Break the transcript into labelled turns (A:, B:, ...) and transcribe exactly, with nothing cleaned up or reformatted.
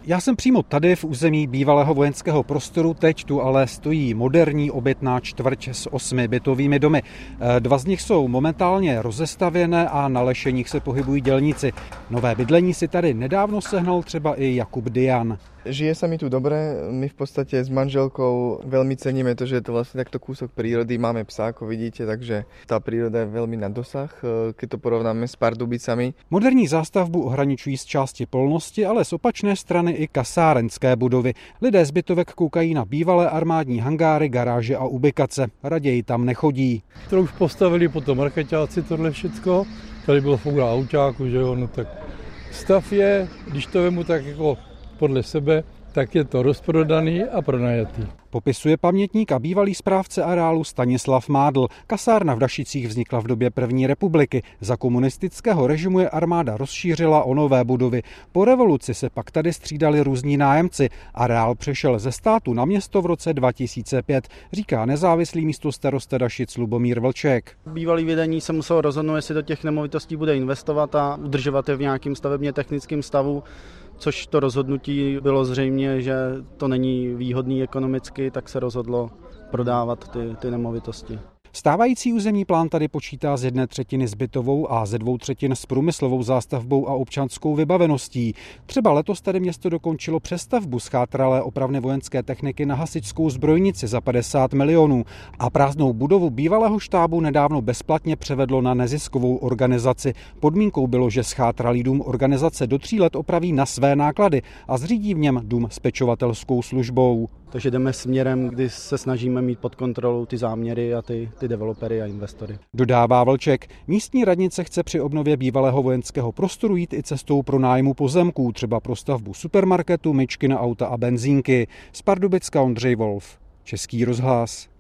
A: Já jsem přímo tady v území bývalého vojenského prostoru, teď tu ale stojí moderní obytná čtvrť s osmi bytovými domy. Dva z nich jsou momentálně rozestavěné a na lešeních se pohybují dělníci. Nové bydlení si tady nedávno sehnal třeba i Jakub Dian.
B: Žije sa mi tu dobre, my v podstate s manželkou veľmi ceníme to, že je to vlastne takto kúsok prírody, máme psa, ako vidíte, takže tá príroda je veľmi na dosah, keď to porovnáme s Pardubicami.
A: Moderní zástavbu ohraničují z části polnosti, ale z opačné strany i kasárenské budovy. Lidé z bytovek koukají na bývalé armádní hangáry, garáže a ubikace. Raději tam nechodí.
C: To už postavili potom rakeťáci tohle všecko, tady bylo fougra autáku, že jo, no tak stav je, když to vemu tak jako podle sebe, tak je to rozprodaný a pronajatý.
A: Popisuje pamětník a bývalý správce areálu Stanislav Mádl. Kasárna v Dašicích vznikla v době první republiky. Za komunistického režimu je armáda rozšířila o nové budovy. Po revoluci se pak tady střídali různí nájemci. Areál přešel ze státu na město v roce dva tisíce pět, říká nezávislý místostarosta Dašic Lubomír Vlček.
D: Bývalý vedení se muselo rozhodnout, jestli do těch nemovitostí bude investovat a udržovat je v nějakém stavebně technickém stavu, což to rozhodnutí bylo zřejmě, že to není výhodný ekonomicky, tak se rozhodlo prodávat ty, ty nemovitosti.
A: Stávající územní plán tady počítá z jedné třetiny s bytovou a ze dvou třetin s průmyslovou zástavbou a občanskou vybaveností. Třeba letos tady město dokončilo přestavbu schátralé opravny vojenské techniky na hasičskou zbrojnici za padesát milionů a prázdnou budovu bývalého štábu nedávno bezplatně převedlo na neziskovou organizaci. Podmínkou bylo, že schátralý dům organizace do tří let opraví na své náklady a zřídí v něm dům s pečovatelskou službou.
D: Takže jdeme směrem, kdy se snažíme mít pod kontrolou ty záměry a ty, ty developery a investory.
A: Dodává Vlček. Místní radnice chce při obnově bývalého vojenského prostoru jít i cestou pro nájmu pozemků, třeba pro stavbu supermarketu, myčky na auta a benzínky. Z Pardubicka Ondřej Wolf, Český rozhlas.